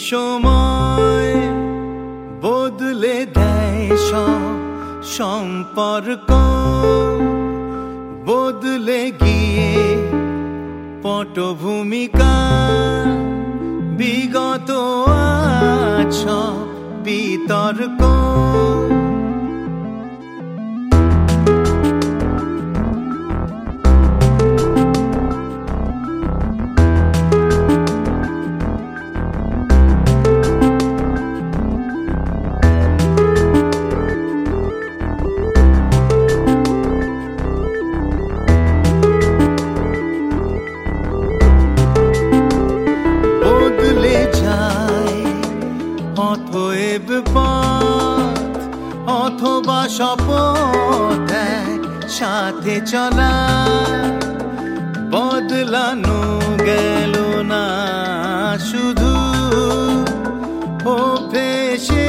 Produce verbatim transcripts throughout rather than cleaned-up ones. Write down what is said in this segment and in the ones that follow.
সময় বদলে দেয় সব সম্পর্ক, বদলে গিয়ে পটভূমিকা, বিগত আজ বিতর্ক। অতএব পথ অথবা শপথ সাথে চলা, বদলানো গেল না শুধু অভ্যেসে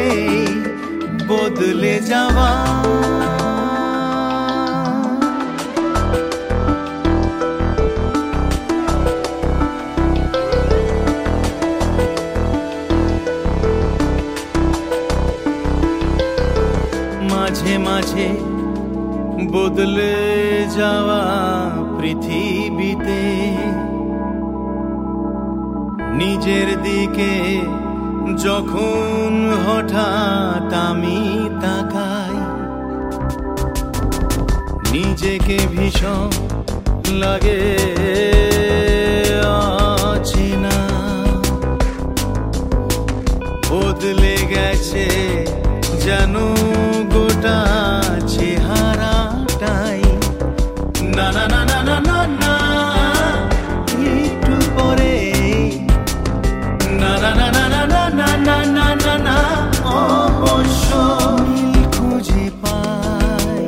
বদলে যাওয়া। মাঝে মাঝে বদলে যাওয়া পৃথিবীতে নিজের দিকে যখন হঠাৎ আমি তাকাই, নিজেকে ভীষণ লাগে অচেনা, বদলে গেছে যেন গোটা চেহারাটাই। না না না না না না না একটু পরে, না না না না না না না না না না না অবশ্য খুঁজে পাই।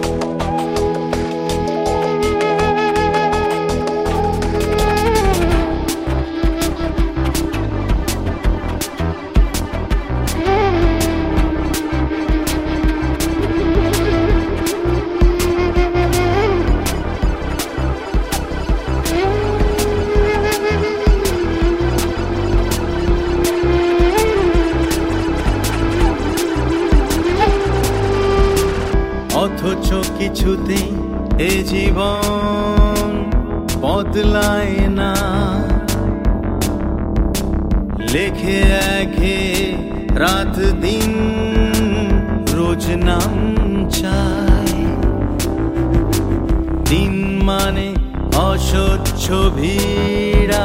অথচ কিছুতেই এ জীবন বদলায় না, লেখে একে রাত দিন রোজ নাম চায়। দিন মানে অসহ্য ভিড়া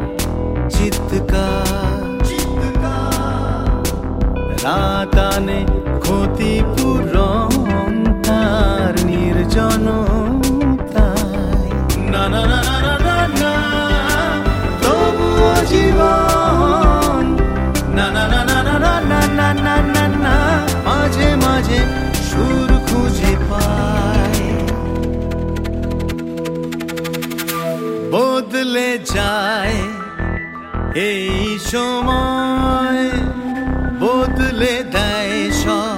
চিৎকার, রাত আনে ক্ষতিপূরণ তার নির্জনতায়। না না না না না না তবুও জীবন, না না না না না না না না না না মাঝে মাঝে সুর খুঁজে পায়। বদলে যায় এই সময়, বদলে দেয় সব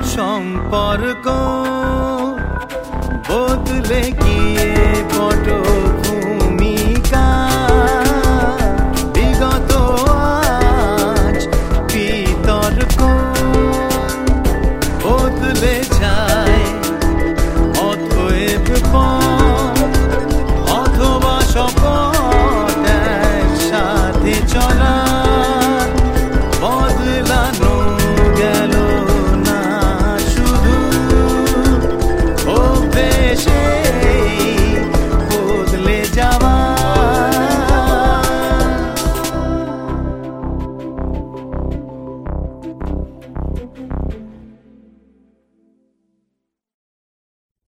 সম্পর্ক, বদলে গিয়ে বড়